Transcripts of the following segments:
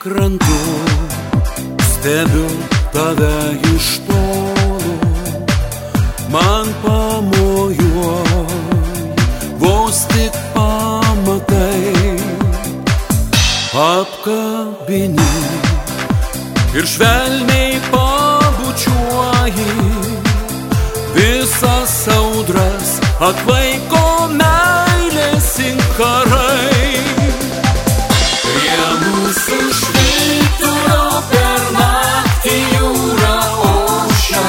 krantu, stebiu tave iš tolo, man pamojuoji, vos tik pamatai, apkabini ir švelniai pabučiuoji, visas audras atlaiko meilės inkarai. Prie mūsų švyturio per naktį jūra ošia,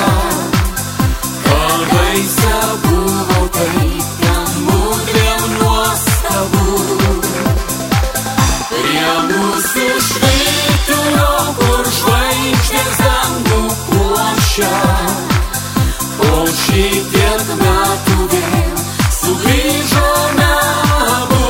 kadaise buvo taip ten mudviem nuostabu. Prie mūsų švyturio, kur žvaigždės dangų puošia, po šitiek metų vėl sugrįžome abu.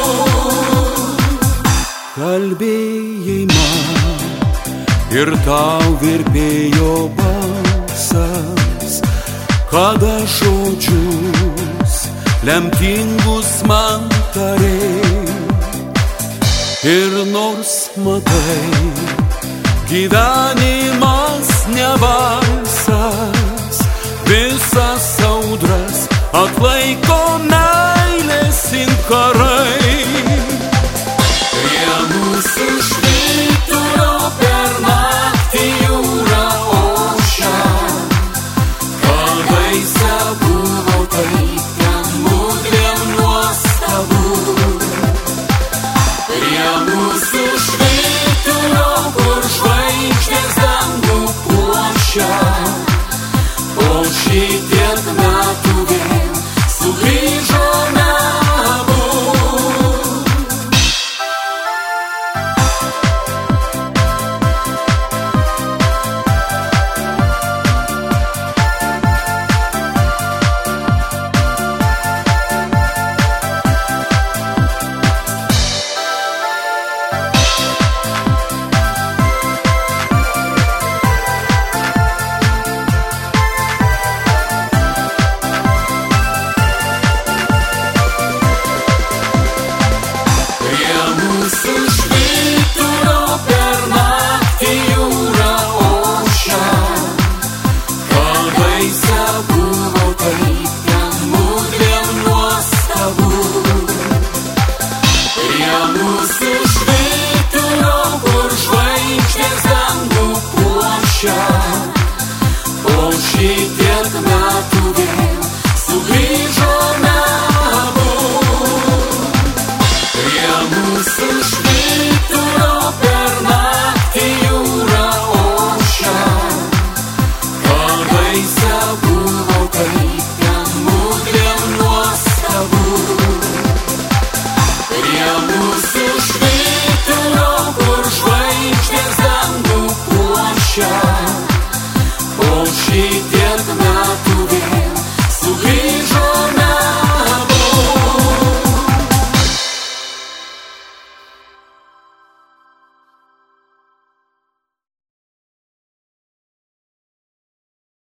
Kalbėjai man ir tau virpėjo balsas, kada žodžius lemtingus man tarei. Ir nors matai, gyvenimas ne valsas, visas audras atlaiko meilės inkarai.